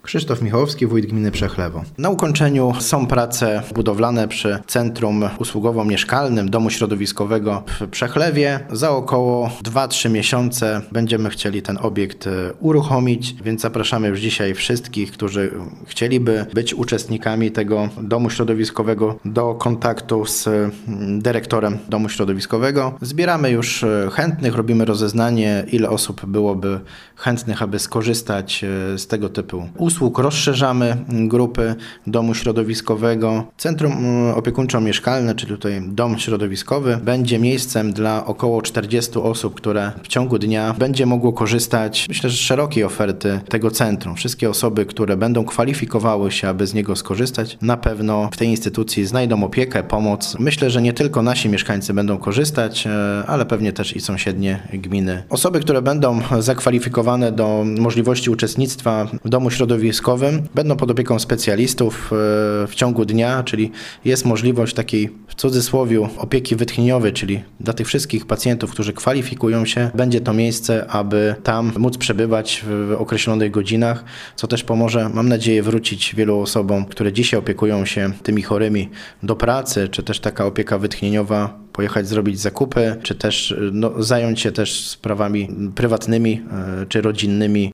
Krzysztof Michałowski, wójt gminy Przechlewo. Na ukończeniu są prace budowlane przy Centrum Usługowo-Mieszkalnym Domu Środowiskowego w Przechlewie. Za około 2-3 miesiące będziemy chcieli ten obiekt uruchomić, więc zapraszamy już dzisiaj wszystkich, którzy chcieliby być uczestnikami tego Domu Środowiskowego, do kontaktu z dyrektorem Domu Środowiskowego. Zbieramy już chętnych, robimy rozeznanie, ile osób byłoby chętnych, aby skorzystać z tego typu usług. Rozszerzamy grupy Domu Środowiskowego. Centrum Opiekuńczo-Mieszkalne, czyli tutaj Dom Środowiskowy, będzie miejscem dla około 40 osób, które w ciągu dnia będzie mogło korzystać, myślę, że z szerokiej oferty tego centrum. Wszystkie osoby, które będą kwalifikowały się, aby z niego skorzystać, na pewno w tej instytucji znajdą opiekę, pomoc. Myślę, że nie tylko nasi mieszkańcy będą korzystać, ale pewnie też i sąsiednie gminy. Osoby, które będą zakwalifikowane do możliwości uczestnictwa w Domu Środowiskowym, będą pod opieką specjalistów w ciągu dnia, czyli jest możliwość takiej, w cudzysłowie, opieki wytchnieniowej, czyli dla tych wszystkich pacjentów, którzy kwalifikują się, będzie to miejsce, aby tam móc przebywać w określonych godzinach, co też pomoże, mam nadzieję, wrócić wielu osobom, które dzisiaj opiekują się tymi chorymi, do pracy, czy też taka opieka wytchnieniowa, pojechać zrobić zakupy, czy też zająć się też sprawami prywatnymi czy rodzinnymi